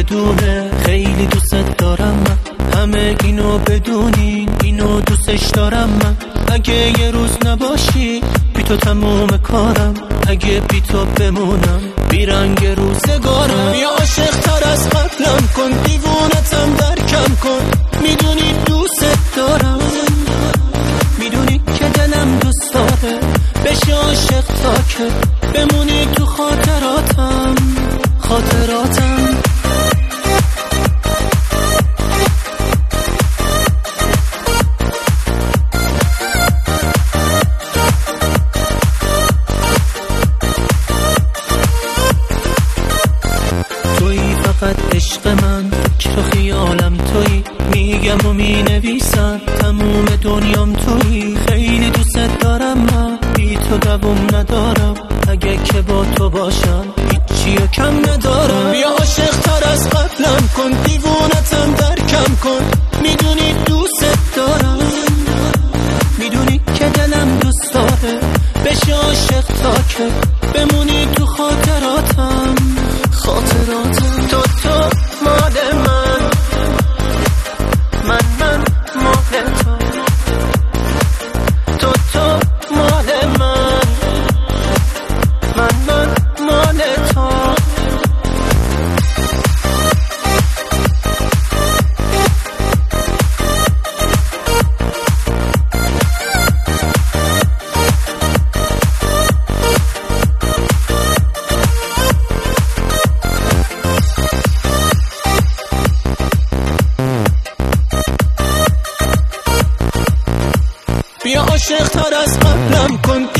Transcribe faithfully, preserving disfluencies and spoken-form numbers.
بدونه خیلی دوست دارم من، همه اینو بدونین اینو دوستش دارم من. اگه یه روز نباشی بی تو تموم کارم، اگه بی تو بمونم بیرنگ روزگارم. بیا عاشق تر از قبلم کن، دیوونتم درکم کن، میدونی دوست دارم، میدونی که دلم دوست داره. بشی عاشق تا که بمونی تو خاطراتم خاطراتم. تویی فقط عشق من که تو خیالم تویی، میگم و مینویسم تموم دنیام تویی. خیلی دوست دارم من، بی تو دوام ندارم، اگه که با تو باشم هیچی و کم ندارم. بیا عاشق تر از قبلم کن، دیوونتم درکم کن، میدونی دوست دارم، میدونی که دلم دوست داره. بشی عاشق تا که بمونی تو خاطراتم خاطراتم. تو تو مال من، من من مال تو، تو تو مال من، من من مال تو. بیا عاشق تر از قبلم کن،